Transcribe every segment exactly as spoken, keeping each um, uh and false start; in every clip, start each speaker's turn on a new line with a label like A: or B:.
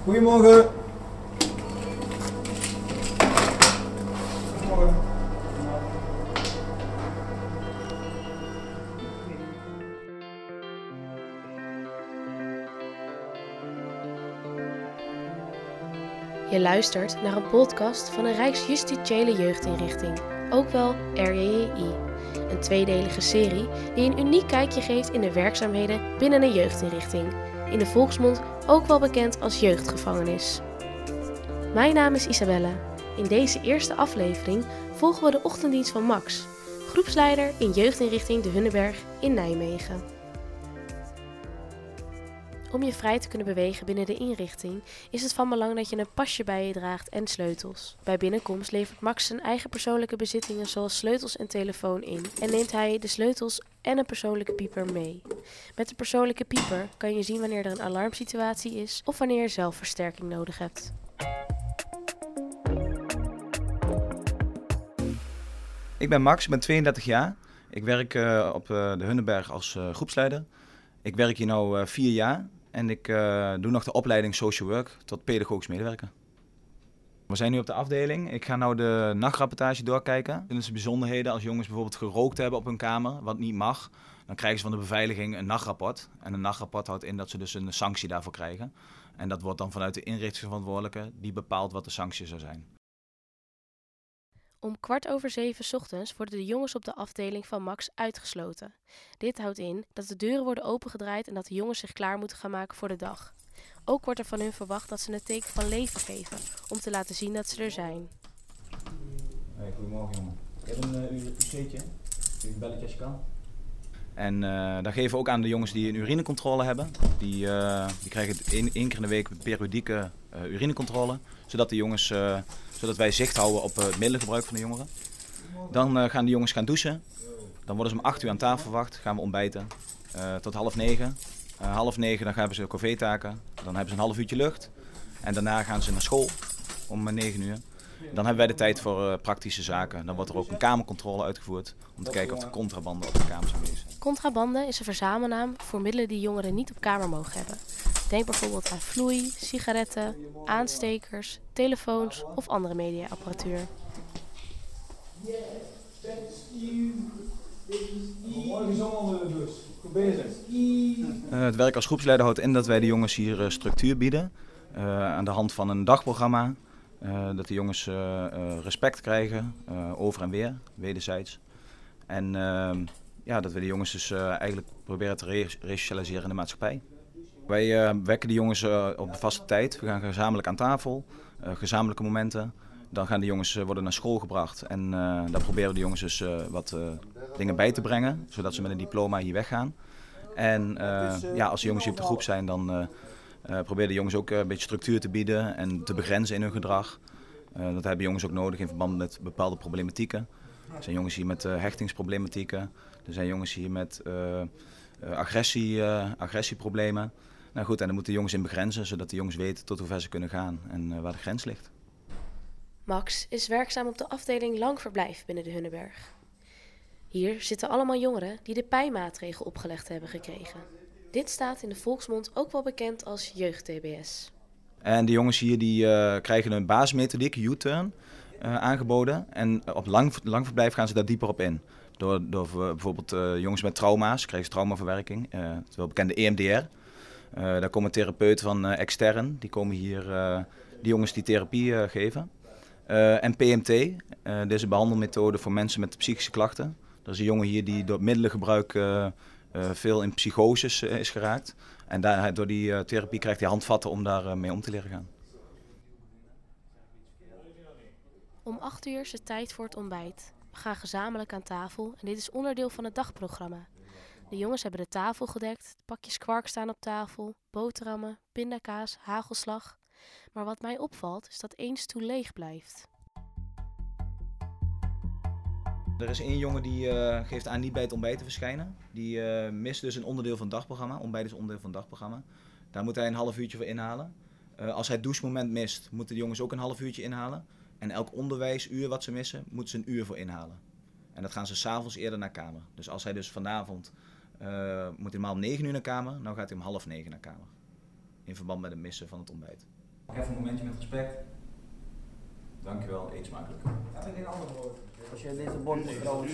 A: Goedemorgen. Goedemorgen.
B: Je luistert naar een podcast van een Rijksjustitiële Jeugdinrichting, ook wel R J J I. Een tweedelige serie die een uniek kijkje geeft in de werkzaamheden binnen een jeugdinrichting. In de volksmond ook wel bekend als jeugdgevangenis. Mijn naam is Isabelle. In deze eerste aflevering volgen we de ochtenddienst van Max, groepsleider in jeugdinrichting De Hunneberg in Nijmegen. Om je vrij te kunnen bewegen binnen de inrichting is het van belang dat je een pasje bij je draagt en sleutels. Bij binnenkomst levert Max zijn eigen persoonlijke bezittingen zoals sleutels en telefoon in en neemt hij de sleutels en een persoonlijke pieper mee. Met de persoonlijke pieper kan je zien wanneer er een alarmsituatie is of wanneer je zelf versterking nodig hebt.
C: Ik ben Max, ik ben tweeëndertig jaar. Ik werk uh, op uh, De Hunneberg als uh, groepsleider. Ik werk hier nu uh, vier jaar en ik uh, doe nog de opleiding Social Work tot pedagogisch medewerker. We zijn nu op de afdeling. Ik ga nu de nachtrapportage doorkijken. Dat is de bijzonderheden als jongens bijvoorbeeld gerookt hebben op hun kamer, wat niet mag. Dan krijgen ze van de beveiliging een nachtrapport. En een nachtrapport houdt in dat ze dus een sanctie daarvoor krijgen. En dat wordt dan vanuit de inrichtingsverantwoordelijke die bepaalt wat de sanctie zou zijn.
B: Om kwart over zeven 's ochtends worden de jongens op de afdeling van Max uitgesloten. Dit houdt in dat de deuren worden opengedraaid en dat de jongens zich klaar moeten gaan maken voor de dag. Ook wordt er van hun verwacht dat ze een teken van leven geven, om te laten zien dat ze er zijn.
C: Hey, goedemorgen jongen. Je hebt een uh, U C'tje? Een belletje als je kan. En uh, dan geven we ook aan de jongens die een urinecontrole hebben. Die, uh, die krijgen één, één keer in de week een periodieke uh, urinecontrole. Zodat, de jongens, uh, zodat wij zicht houden op uh, het middelengebruik van de jongeren. Dan uh, gaan de jongens gaan douchen. Dan worden ze om acht uur aan tafel verwacht. Gaan we ontbijten. Uh, tot half negen. Uh, half negen dan hebben ze corvée-taken. Dan hebben ze een half uurtje lucht. En daarna gaan ze naar school om uh, negen uur. Dan hebben wij de tijd voor uh, praktische zaken. Dan wordt er ook een kamercontrole uitgevoerd om te kijken of er contrabanden op de kamers aanwezig zijn.
B: Contrabanden is een verzamelnaam voor middelen die jongeren niet op kamer mogen hebben. Denk bijvoorbeeld aan vloei, sigaretten, aanstekers, telefoons of andere mediaapparatuur.
A: Morgen zon onder de douche. Goed bezig.
C: Uh, het werk als groepsleider houdt in dat wij de jongens hier uh, structuur bieden. Uh, aan de hand van een dagprogramma. Uh, dat de jongens uh, uh, respect krijgen, uh, over en weer, wederzijds. En uh, ja, dat we de jongens dus uh, eigenlijk proberen te re- resocialiseren in de maatschappij. Wij uh, wekken de jongens uh, op een vaste tijd. We gaan gezamenlijk aan tafel, uh, gezamenlijke momenten. Dan gaan de jongens uh, worden naar school gebracht en uh, dan proberen de jongens dus uh, wat uh, dingen bij te brengen, zodat ze met een diploma hier weggaan. En uh, ja, als de jongens hier op de groep zijn, dan uh, uh, proberen de jongens ook uh, een beetje structuur te bieden en te begrenzen in hun gedrag. Uh, dat hebben jongens ook nodig in verband met bepaalde problematieken. Er zijn jongens hier met uh, hechtingsproblematieken, er zijn jongens hier met uh, uh, agressie, uh, agressieproblemen. Nou goed, en dan moeten de jongens in begrenzen, zodat de jongens weten tot hoe ver ze kunnen gaan en uh, waar de grens ligt.
B: Max is werkzaam op de afdeling lang verblijf binnen de Hunneberg. Hier zitten allemaal jongeren die de pijnmaatregel opgelegd hebben gekregen. Dit staat in de volksmond ook wel bekend als jeugd-T B S.
C: En de jongens hier die, uh, krijgen een basismethodiek, U-turn, uh, aangeboden. En op lang, lang verblijf gaan ze daar dieper op in. Door, door bijvoorbeeld uh, jongens met trauma's, krijgen ze traumaverwerking, uh, het wel bekende E M D R. Uh, daar komen therapeuten van uh, extern, die komen hier uh, die jongens die therapie uh, geven. Uh, en P M T, uh, dit is een behandelmethode voor mensen met psychische klachten. Er is een jongen hier die door middelengebruik uh, uh, veel in psychoses uh, is geraakt. En daar, door die uh, therapie krijgt hij handvatten om daar uh, mee om te leren gaan.
B: Om acht uur is het tijd voor het ontbijt. We gaan gezamenlijk aan tafel en dit is onderdeel van het dagprogramma. De jongens hebben de tafel gedekt, pakjes kwark staan op tafel, boterhammen, pindakaas, hagelslag. Maar wat mij opvalt is dat één stoel leeg blijft.
C: Er is één jongen die uh, geeft aan niet bij het ontbijt te verschijnen. Die uh, mist dus een onderdeel van het dagprogramma. Ontbijt is onderdeel van het dagprogramma. Daar moet hij een half uurtje voor inhalen. Uh, als hij het douchemoment mist, moeten de jongens ook een half uurtje inhalen. En elk onderwijsuur wat ze missen, moeten ze een uur voor inhalen. En dat gaan ze 's avonds eerder naar kamer. Dus als hij dus vanavond uh, moet hij normaal om negen uur naar kamer, nou gaat hij om half negen naar kamer. In verband met het missen van het ontbijt. Even een momentje met respect. Dankjewel, eet smakelijk.
A: Heb ik geen ander brood?
D: Als je deze bord moet trouwens.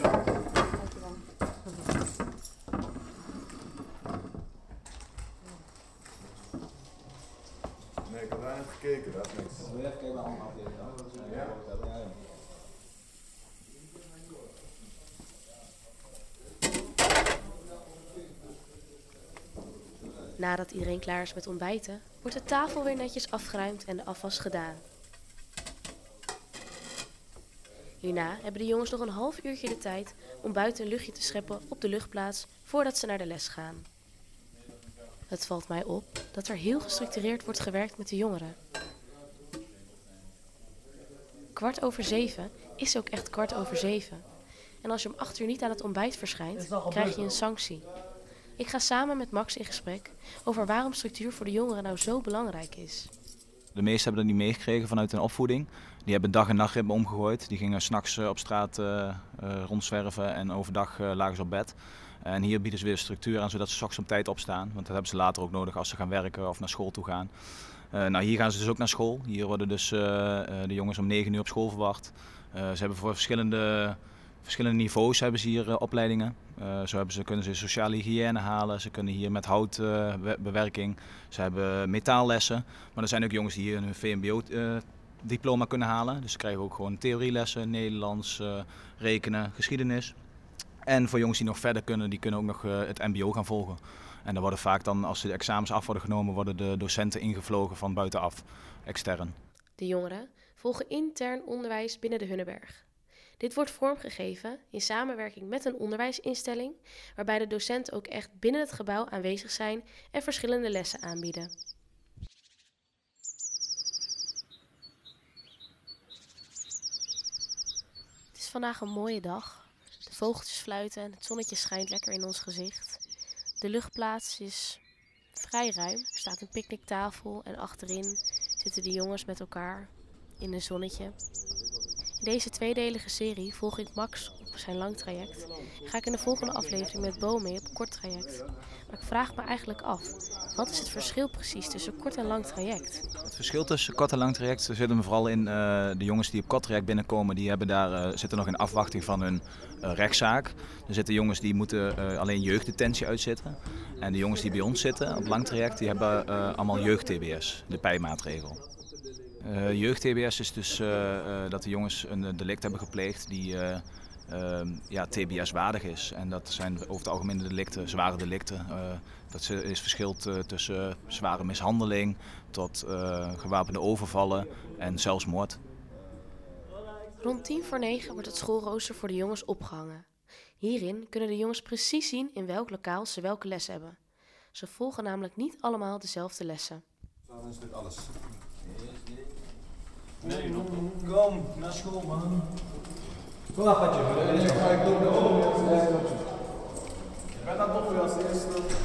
E: Nee, ik had daar even gekeken, dat is niks.
C: Wil je even kijken naar allemaal afdelingen?
E: Ja.
C: Ja, ja.
B: Nadat iedereen klaar is met ontbijten, wordt de tafel weer netjes afgeruimd en de afwas gedaan. Hierna hebben de jongens nog een half uurtje de tijd om buiten een luchtje te scheppen op de luchtplaats voordat ze naar de les gaan. Het valt mij op dat er heel gestructureerd wordt gewerkt met de jongeren. Kwart over zeven is ook echt kwart over zeven. En als je om acht uur niet aan het ontbijt verschijnt, krijg je een sanctie. Ik ga samen met Max in gesprek over waarom structuur voor de jongeren nou zo belangrijk is.
C: De meesten hebben dat niet meegekregen vanuit hun opvoeding. Die hebben dag- en nachtritme omgegooid. Die gingen 's nachts op straat uh, uh, rondzwerven en overdag uh, lagen ze op bed. En hier bieden ze weer structuur aan zodat ze 's ochtends op tijd opstaan. Want dat hebben ze later ook nodig als ze gaan werken of naar school toe gaan. Uh, nou, hier gaan ze dus ook naar school. Hier worden dus uh, uh, de jongens om negen uur op school verwacht. Uh, ze hebben voor verschillende, verschillende niveaus hebben ze hier uh, opleidingen. Uh, zo hebben ze, kunnen ze sociale hygiëne halen. Ze kunnen hier met houtbewerking. Uh, ze hebben metaallessen. Maar er zijn ook jongens die hier een V M B O-diploma uh, kunnen halen. Dus ze krijgen ook gewoon theorielessen, Nederlands, uh, rekenen, geschiedenis. En voor jongens die nog verder kunnen, die kunnen ook nog uh, het M B O gaan volgen. En dan worden vaak dan, als de examens af worden genomen, worden de docenten ingevlogen van buitenaf, extern.
B: De jongeren volgen intern onderwijs binnen de Hunneberg. Dit wordt vormgegeven in samenwerking met een onderwijsinstelling, waarbij de docenten ook echt binnen het gebouw aanwezig zijn en verschillende lessen aanbieden. Het is vandaag een mooie dag. De vogeltjes fluiten en het zonnetje schijnt lekker in ons gezicht. De luchtplaats is vrij ruim. Er staat een picknicktafel en achterin zitten de jongens met elkaar in een zonnetje. In deze tweedelige serie volg ik Max op zijn lang traject. Ga ik in de volgende aflevering met Bo mee op kort traject. Maar ik vraag me eigenlijk af, wat is het verschil precies tussen kort en lang traject?
C: Het verschil tussen kort en lang traject zit hem vooral in uh, de jongens die op kort traject binnenkomen, die hebben daar, uh, zitten nog in afwachting van hun uh, rechtszaak. Er zitten jongens die moeten uh, alleen jeugddetentie uitzitten. En de jongens die bij ons zitten op lang traject, die hebben uh, allemaal jeugd-T B S, de P I maatregel. Uh, jeugd-T B S is dus uh, uh, dat de jongens een delict hebben gepleegd die uh, uh, ja, T B S-waardig is. En dat zijn over het algemeen de delicten, zware delicten. Uh, dat is verschilt uh, tussen uh, zware mishandeling tot uh, gewapende overvallen en zelfs moord.
B: Rond tien voor negen wordt het schoolrooster voor de jongens opgehangen. Hierin kunnen de jongens precies zien in welk lokaal ze welke les hebben. Ze volgen namelijk niet allemaal dezelfde lessen.
E: Dan is dit alles.
A: Nee, nog kom naar school, man. Kom maar, Patje. Ik ga doen. Ik ben dat nog als eerste.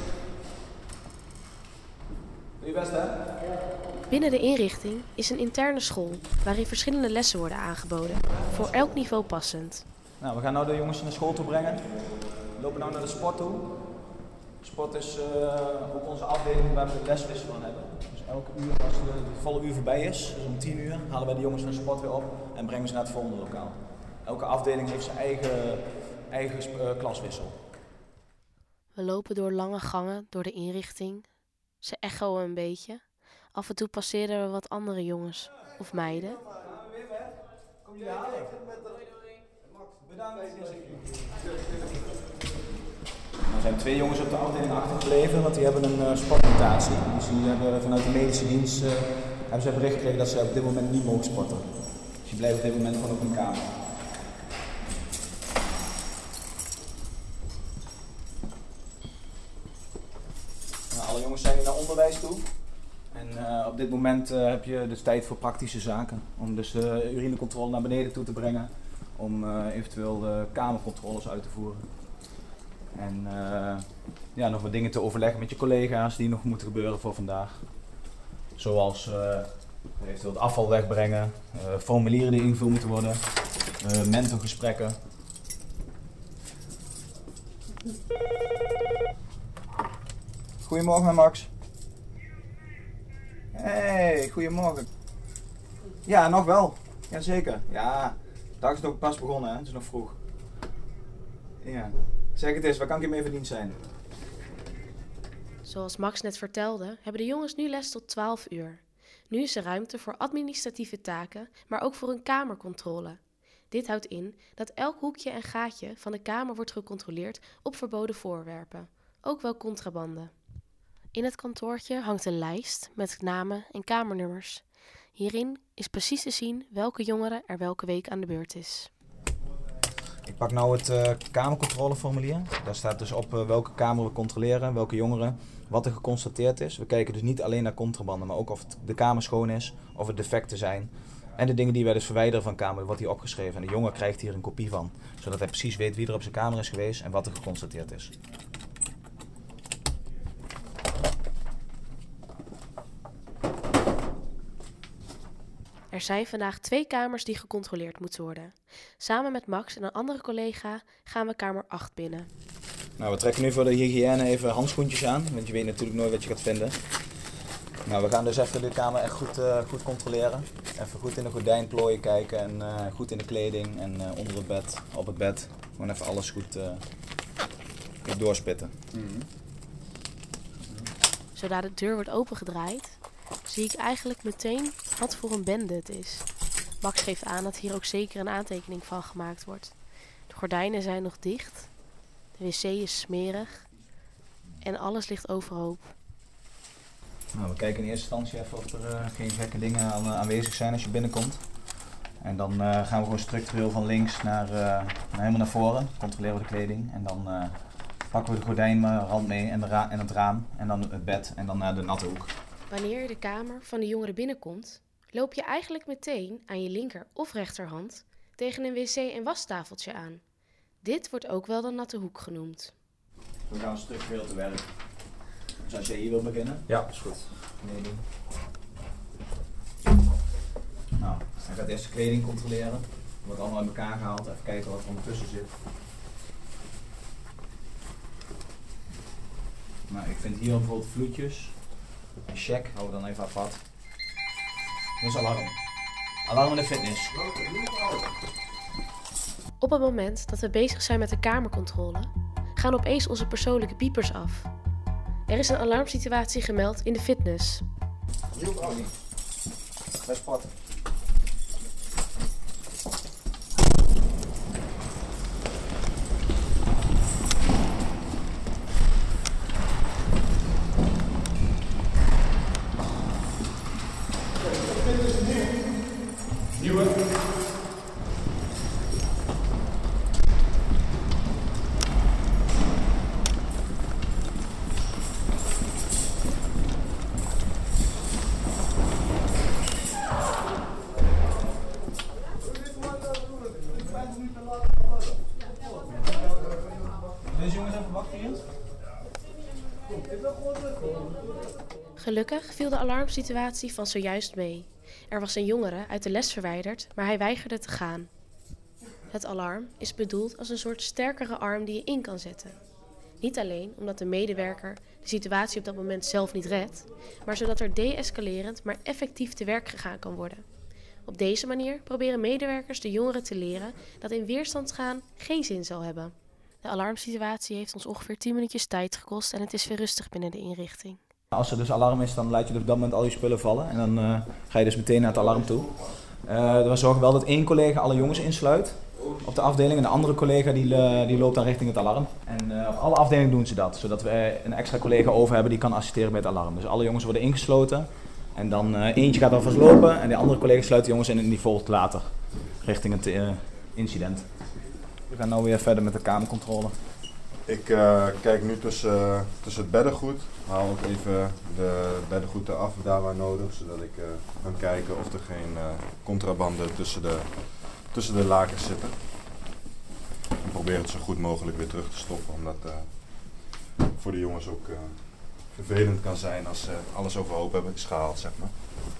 A: Doe je best, hè?
B: Binnen de inrichting is een interne school waarin verschillende lessen worden aangeboden, voor elk niveau passend.
C: Nou, we gaan nu de jongens naar school toe brengen. We lopen nu naar de sport toe. Sport is uh, ook onze afdeling waar we de leswissel van hebben. Dus elke uur, als de, de volle uur voorbij is, dus om tien uur, halen wij de jongens van de sport weer op en brengen ze naar het volgende lokaal. Elke afdeling heeft zijn eigen, eigen uh, klaswissel.
B: We lopen door lange gangen door de inrichting. Ze echoen een beetje. Af en toe passeren we wat andere jongens of meiden.
A: Kom je halen? Bedankt.
C: Er zijn twee jongens op de afdeling achtergebleven, want die hebben een uh, sportmutatie. Dus die hebben vanuit de medische dienst uh, hebben ze bericht gekregen dat ze op dit moment niet mogen sporten. Dus die blijven op dit moment gewoon op hun kamer. Nou, alle jongens zijn naar onderwijs toe. En uh, op dit moment uh, heb je dus tijd voor praktische zaken. Om dus de uh, urinecontrole naar beneden toe te brengen. Om uh, eventueel uh, kamercontroles uit te voeren. En uh, ja, nog wat dingen te overleggen met je collega's die nog moeten gebeuren voor vandaag. Zoals uh, eventueel het afval wegbrengen, uh, formulieren die ingevuld moeten worden, uh, mentorgesprekken. Goedemorgen Max. Hey, goedemorgen. Ja, nog wel. Jazeker. Ja, de dag is nog pas begonnen, hè? Het is nog vroeg. Ja. Zeg het eens, waar kan ik je mee van dienst zijn?
B: Zoals Max net vertelde, hebben de jongens nu les tot twaalf uur. Nu is er ruimte voor administratieve taken, maar ook voor een kamercontrole. Dit houdt in dat elk hoekje en gaatje van de kamer wordt gecontroleerd op verboden voorwerpen, ook wel contrabande. In het kantoortje hangt een lijst met namen en kamernummers. Hierin is precies te zien welke jongere er welke week aan de beurt is.
C: Ik pak nou het uh, kamercontroleformulier. Daar staat dus op uh, welke kamer we controleren, welke jongeren, wat er geconstateerd is. We kijken dus niet alleen naar contrabande, maar ook of het, de kamer schoon is, of er defecten zijn. En de dingen die wij dus verwijderen van kamer, wordt hier opgeschreven. En de jongen krijgt hier een kopie van, zodat hij precies weet wie er op zijn kamer is geweest en wat er geconstateerd is.
B: Er zijn vandaag twee kamers die gecontroleerd moeten worden. Samen met Max en een andere collega gaan we kamer acht binnen.
C: Nou, we trekken nu voor de hygiëne even handschoentjes aan, want je weet natuurlijk nooit wat je gaat vinden. Nou, we gaan dus even de kamer echt goed, uh, goed controleren. Even goed in de gordijnplooien kijken en uh, goed in de kleding en uh, onder het bed, op het bed. Gewoon even alles goed, uh, goed doorspitten. Mm-hmm.
B: Zodra de deur wordt opengedraaid, zie ik eigenlijk meteen wat voor een bende het is. Max geeft aan dat hier ook zeker een aantekening van gemaakt wordt. De gordijnen zijn nog dicht, de wc is smerig en alles ligt overhoop.
C: Nou, we kijken in eerste instantie even of er uh, geen gekke dingen aan, uh, aanwezig zijn als je binnenkomt. En dan uh, gaan we gewoon structureel van links naar, uh, naar helemaal naar voren, controleren we de kleding en dan uh, pakken we de gordijnrand mee en, de ra- en het raam en dan het bed en dan naar uh, de natte hoek.
B: Wanneer je de kamer van de jongeren binnenkomt, loop je eigenlijk meteen aan je linker of rechterhand tegen een wc- en wastafeltje aan. Dit wordt ook wel de natte hoek genoemd.
C: We gaan structureel te werk. Dus als jij hier wil beginnen?
A: Ja, is goed.
C: Kleding. Nou, hij gaat eerst de kleding controleren. Er wordt allemaal in elkaar gehaald. Even kijken wat er ondertussen zit. Nou, ik vind hier bijvoorbeeld vloedjes. Een check, hou dan even apart. Dit is alarm. Alarm in de fitness.
B: Op het moment dat we bezig zijn met de kamercontrole, gaan opeens onze persoonlijke piepers af. Er is een alarmsituatie gemeld in de fitness.
C: Nieuw Audi. Bij sport. Deze jongens even wachten hier.
B: Gelukkig viel de alarmsituatie van zojuist mee. Er was een jongere uit de les verwijderd, maar hij weigerde te gaan. Het alarm is bedoeld als een soort sterkere arm die je in kan zetten. Niet alleen omdat de medewerker de situatie op dat moment zelf niet redt, maar zodat er de-escalerend maar effectief te werk gegaan kan worden. Op deze manier proberen medewerkers de jongeren te leren dat in weerstand gaan geen zin zal hebben. De alarmsituatie heeft ons ongeveer tien minuutjes tijd gekost en het is weer rustig binnen de inrichting.
C: Als er dus alarm is, dan laat je op dat moment al je spullen vallen en dan uh, ga je dus meteen naar het alarm toe. Uh, we zorgen wel dat één collega alle jongens insluit op de afdeling en de andere collega die, uh, die loopt dan richting het alarm. En uh, op alle afdelingen doen ze dat, zodat we een extra collega over hebben die kan assisteren bij het alarm. Dus alle jongens worden ingesloten en dan uh, eentje gaat alvast lopen en de andere collega sluit de jongens in en die volgt later richting het uh, incident. We gaan nu weer verder met de kamercontrole.
E: Ik uh, kijk nu tussen, uh, tussen het beddengoed. Haal ook even de beddengoed eraf daar waar nodig, zodat ik uh, kan kijken of er geen uh, contrabanden tussen de, tussen de lakens zitten. En probeer het zo goed mogelijk weer terug te stoppen, omdat het uh, voor de jongens ook uh, vervelend kan zijn als ze alles overhoop hebben geschaald, zeg maar.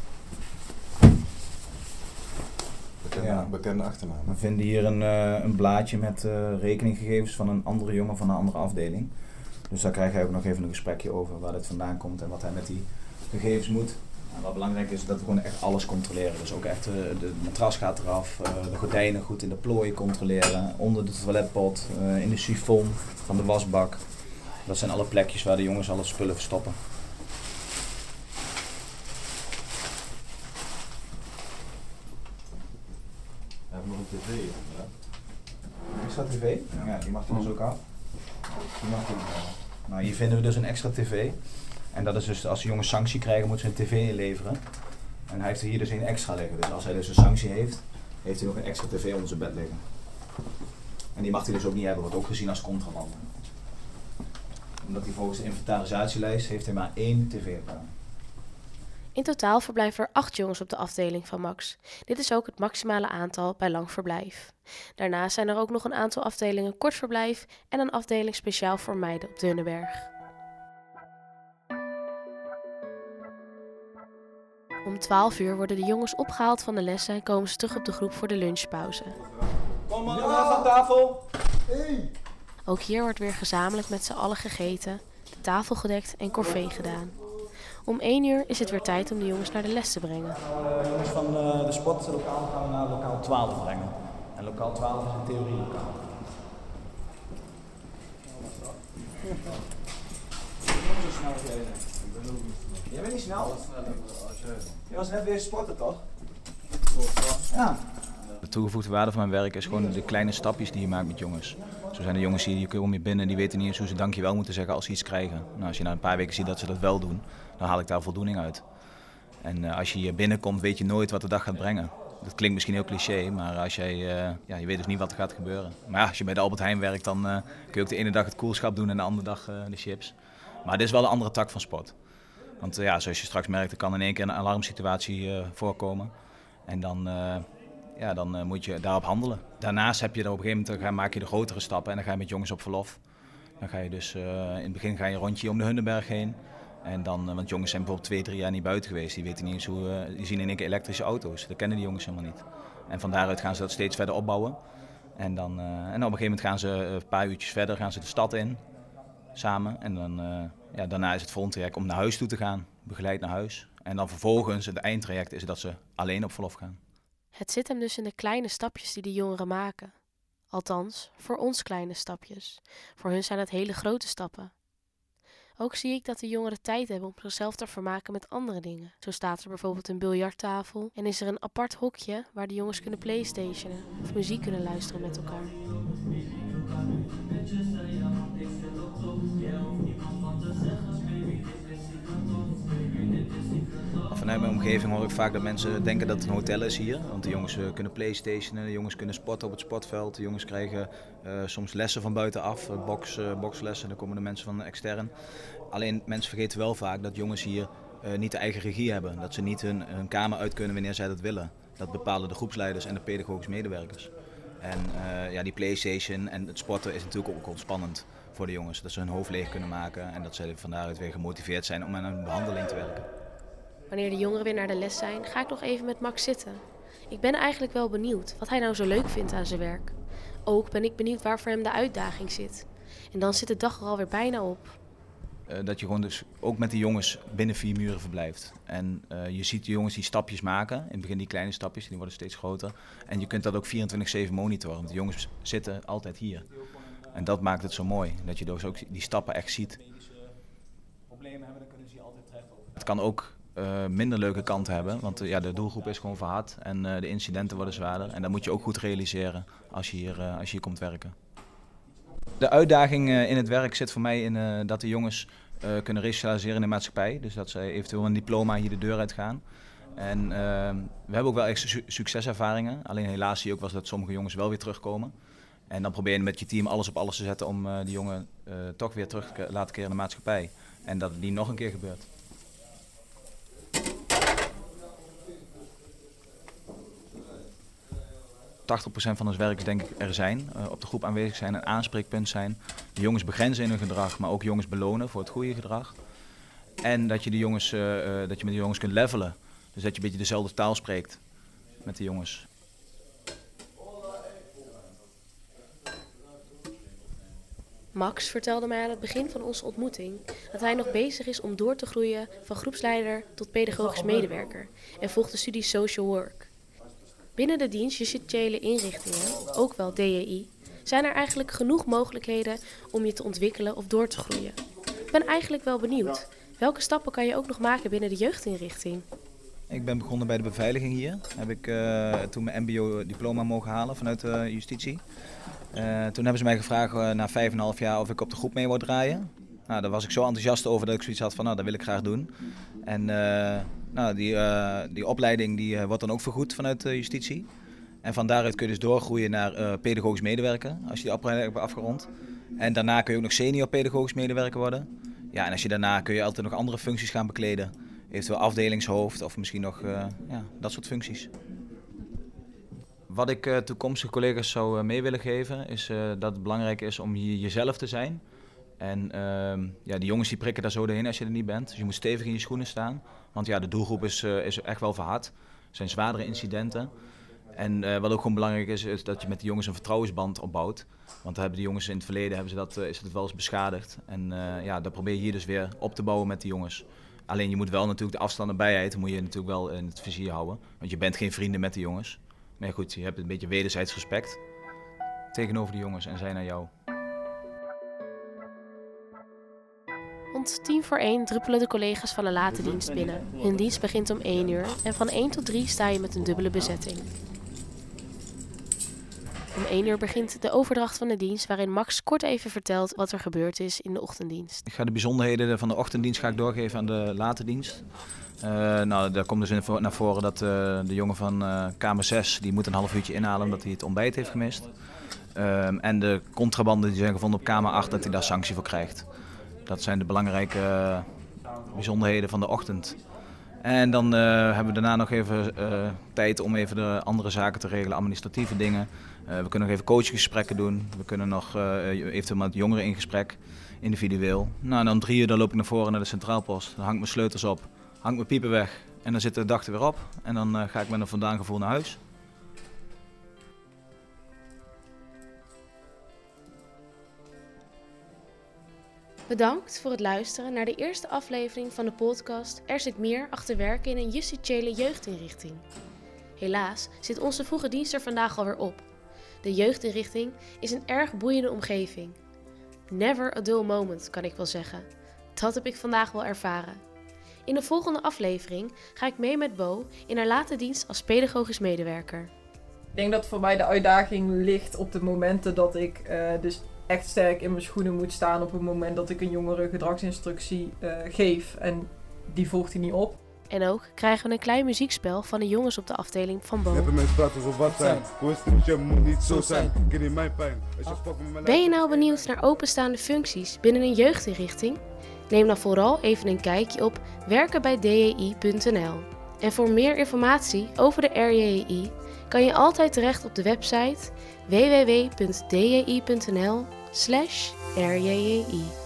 E: Bekende,
C: Ja.
E: bekende achternaam.
C: We vinden hier een, uh, een blaadje met uh, rekeninggegevens van een andere jongen van een andere afdeling. Dus daar krijg hij ook nog even een gesprekje over waar dit vandaan komt en wat hij met die gegevens moet. En wat belangrijk is, dat we gewoon echt alles controleren. Dus ook echt uh, de matras gaat eraf, uh, de gordijnen goed in de plooi controleren, onder de toiletpot, uh, in de sifon van de wasbak. Dat zijn alle plekjes waar de jongens alle spullen verstoppen.
E: We hebben nog een tv, ja.
C: Extra tv? Ja, ja die mag er dus ook af. Die mag ook, uh, nou, hier vinden we dus een extra tv. En dat is dus als de jongens sanctie krijgen, moeten ze een tv inleveren. En hij heeft er hier dus een extra liggen. Dus als hij dus een sanctie heeft, heeft hij nog een extra tv onder zijn bed liggen. En die mag hij dus ook niet hebben, wordt ook gezien als contraband. Omdat hij volgens de inventarisatielijst heeft hij maar één tv-apparaat.
B: In totaal verblijven er acht jongens op de afdeling van Max. Dit is ook het maximale aantal bij lang verblijf. Daarnaast zijn er ook nog een aantal afdelingen kort verblijf en een afdeling speciaal voor meiden op de Hunneberg. Om twaalf uur worden de jongens opgehaald van de lessen en komen ze terug op de groep voor de lunchpauze.
A: Kom maar, ja. Van tafel.
B: Hey. Ook hier wordt weer gezamenlijk met z'n allen gegeten, de tafel gedekt en corvée gedaan. Om één uur is het weer tijd om de jongens naar de les te brengen.
C: De jongens van uh, de sportlokaal gaan we naar lokaal twaalf brengen. En lokaal twaalf is een theorielokaal. Jij bent niet snel? Je was net weer sporten, toch? Ja. De toegevoegde waarde van mijn werk is gewoon de kleine stapjes die je maakt met jongens. Zo zijn de jongens hier, die komen hier binnen en die weten niet eens hoe ze dankjewel moeten zeggen als ze iets krijgen. Nou, als je na een paar weken ziet dat ze dat wel doen, dan haal ik daar voldoening uit. En uh, als je hier binnenkomt, weet je nooit wat de dag gaat brengen. Dat klinkt misschien heel cliché, maar als jij, uh, ja, je weet dus niet wat er gaat gebeuren. Maar ja, als je bij de Albert Heijn werkt, dan uh, kun je ook de ene dag het koelschap doen en de andere dag uh, de chips. Maar dit is wel een andere tak van sport. Want uh, ja, zoals je straks merkt, er kan in één keer een alarmsituatie uh, voorkomen. En dan, uh, ja, dan uh, moet je daarop handelen. Daarnaast heb je er op een gegeven moment, dan maak je de grotere stappen en dan ga je met jongens op verlof. Dan ga je dus, uh, in het begin ga je een rondje om de Hunneberg heen. En dan, uh, want jongens zijn bijvoorbeeld twee, drie jaar niet buiten geweest. Die weten niet eens hoe, uh, die zien in één keer elektrische auto's. Dat kennen die jongens helemaal niet. En van daaruit gaan ze dat steeds verder opbouwen. En, dan, uh, en op een gegeven moment gaan ze uh, een paar uurtjes verder, gaan ze de stad in. Samen. En dan, uh, ja, daarna is het volgende traject om naar huis toe te gaan. Begeleid naar huis. En dan vervolgens, het eindtraject is dat ze alleen op verlof gaan.
B: Het zit hem dus in de kleine stapjes die de jongeren maken. Althans, voor ons kleine stapjes. Voor hun zijn het hele grote stappen. Ook zie ik dat de jongeren tijd hebben om zichzelf te vermaken met andere dingen. Zo staat er bijvoorbeeld een biljarttafel en is er een apart hokje waar de jongens kunnen playstationen of muziek kunnen luisteren met elkaar.
C: Vanuit mijn omgeving hoor ik vaak dat mensen denken dat het een hotel is hier. Want de jongens uh, kunnen playstationen, de jongens kunnen sporten op het sportveld. De jongens krijgen uh, soms lessen van buitenaf, uh, box, uh, boxlessen. Dan komen de mensen van extern. Alleen mensen vergeten wel vaak dat jongens hier uh, niet de eigen regie hebben. Dat ze niet hun, hun kamer uit kunnen wanneer zij dat willen. Dat bepalen de groepsleiders en de pedagogische medewerkers. En uh, ja, die playstation en het sporten is natuurlijk ook ontspannend voor de jongens. Dat ze hun hoofd leeg kunnen maken en dat ze van daaruit weer gemotiveerd zijn om aan een behandeling te werken.
B: Wanneer de jongeren weer naar de les zijn, ga ik nog even met Max zitten. Ik ben eigenlijk wel benieuwd wat hij nou zo leuk vindt aan zijn werk. Ook ben ik benieuwd waar voor hem de uitdaging zit. En dan zit de dag er alweer bijna op.
C: Uh, dat je gewoon dus ook met de jongens binnen vier muren verblijft. En uh, je ziet de jongens die stapjes maken. In het begin die kleine stapjes, die worden steeds groter. En je kunt dat ook vierentwintig zeven monitoren, want de jongens zitten altijd hier. En dat maakt het zo mooi, dat je dus ook die stappen echt ziet. Het kan ook uh, minder leuke kanten hebben, want uh, ja, de doelgroep is gewoon verhard en uh, de incidenten worden zwaarder. En dat moet je ook goed realiseren als je hier, uh, als je hier komt werken. De uitdaging uh, in het werk zit voor mij in uh, dat de jongens uh, kunnen resocialiseren in de maatschappij. Dus dat ze eventueel een diploma hier de deur uit gaan. En uh, we hebben ook wel echt su- succeservaringen. Alleen helaas zie je ook wel eens dat sommige jongens wel weer terugkomen. En dan probeer je met je team alles op alles te zetten om uh, die jongen uh, toch weer terug te laten keren in de maatschappij. En dat het niet nog een keer gebeurt. tachtig procent van ons werk is denk ik er zijn, uh, op de groep aanwezig zijn, een aanspreekpunt zijn. De jongens begrenzen in hun gedrag, maar ook jongens belonen voor het goede gedrag. En dat je, de jongens, uh, uh, dat je met de jongens kunt levelen. Dus dat je een beetje dezelfde taal spreekt met de jongens.
B: Max vertelde mij aan het begin van onze ontmoeting dat hij nog bezig is om door te groeien van groepsleider tot pedagogisch medewerker en volgt de studie Social Work. Binnen de dienst justitiële inrichtingen, ook wel D J I, zijn er eigenlijk genoeg mogelijkheden om je te ontwikkelen of door te groeien. Ik ben eigenlijk wel benieuwd, welke stappen kan je ook nog maken binnen de jeugdinrichting?
C: Ik ben begonnen bij de beveiliging hier. Heb ik uh, toen mijn M B O-diploma mogen halen vanuit de uh, justitie. Uh, toen hebben ze mij gevraagd uh, na vijf en een half jaar of ik op de groep mee wou draaien. Nou, daar was ik zo enthousiast over dat ik zoiets had van, nou, dat wil ik graag doen. En uh, nou, die, uh, die opleiding die, uh, wordt dan ook vergoed vanuit de justitie. En van daaruit kun je dus doorgroeien naar uh, pedagogisch medewerker, als je die opleiding hebt afgerond. En daarna kun je ook nog senior pedagogisch medewerker worden. Ja, en als je daarna kun je altijd nog andere functies gaan bekleden. Eventueel afdelingshoofd of misschien nog uh, ja, dat soort functies. Wat ik uh, toekomstige collega's zou uh, mee willen geven is uh, dat het belangrijk is om hier jezelf te zijn. En uh, ja, die jongens die prikken daar zo doorheen als je er niet bent. Dus je moet stevig in je schoenen staan. Want ja, de doelgroep is, uh, is echt wel verhard. Er zijn zwaardere incidenten. En uh, wat ook gewoon belangrijk is, is dat je met de jongens een vertrouwensband opbouwt. Want daar hebben de jongens in het verleden hebben ze dat, uh, is het wel eens beschadigd. En uh, ja, dat probeer je hier dus weer op te bouwen met de jongens. Alleen je moet wel natuurlijk de afstand en bijheid moet je natuurlijk wel in het vizier houden. Want je bent geen vrienden met de jongens. Maar goed, je hebt een beetje wederzijds respect tegenover de jongens en zij naar jou.
B: Rond tien voor één druppelen de collega's van de late dienst binnen. Hun dienst begint om één uur en van één tot drie sta je met een dubbele bezetting. Om één uur begint de overdracht van de dienst waarin Max kort even vertelt wat er gebeurd is in de ochtenddienst.
C: Ik ga de bijzonderheden van de ochtenddienst ga ik doorgeven aan de late dienst. Uh, nou, daar komt dus naar voren dat uh, de jongen van uh, kamer zes die moet een half uurtje inhalen omdat hij het ontbijt heeft gemist. Uh, en de contrabanden die zijn gevonden op kamer acht, dat hij daar sanctie voor krijgt. Dat zijn de belangrijke uh, bijzonderheden van de ochtend. En dan uh, hebben we daarna nog even uh, tijd om even de andere zaken te regelen, administratieve dingen. Uh, we kunnen nog even coachgesprekken doen. We kunnen nog uh, eventueel met jongeren in gesprek, individueel. Nou, en dan drie uur dan loop ik naar voren naar de centraalpost. Dan hang ik mijn sleutels op, hang ik mijn piepen weg en dan zit de dag er weer op. En dan uh, ga ik met een voldaan gevoel naar huis.
B: Bedankt voor het luisteren naar de eerste aflevering van de podcast Er zit meer achter werken in een justitiële jeugdinrichting. Helaas zit onze vroege dienst er vandaag alweer op. De jeugdinrichting is een erg boeiende omgeving. Never a dull moment, kan ik wel zeggen. Dat heb ik vandaag wel ervaren. In de volgende aflevering ga ik mee met Bo in haar late dienst als pedagogisch medewerker.
F: Ik denk dat voor mij de uitdaging ligt op de momenten dat ik uh, dus echt sterk in mijn schoenen moet staan op het moment dat ik een jongere gedragsinstructie uh, geef en die volgt hij niet op.
B: En ook krijgen we een klein muziekspel van de jongens op de afdeling van Bo. Ben je nou benieuwd naar openstaande functies binnen een jeugdinrichting? Neem dan vooral even een kijkje op werken bij d j i punt n l. En voor meer informatie over de R J I kan je altijd terecht op de website w w w punt d j i punt n l slash r j j i.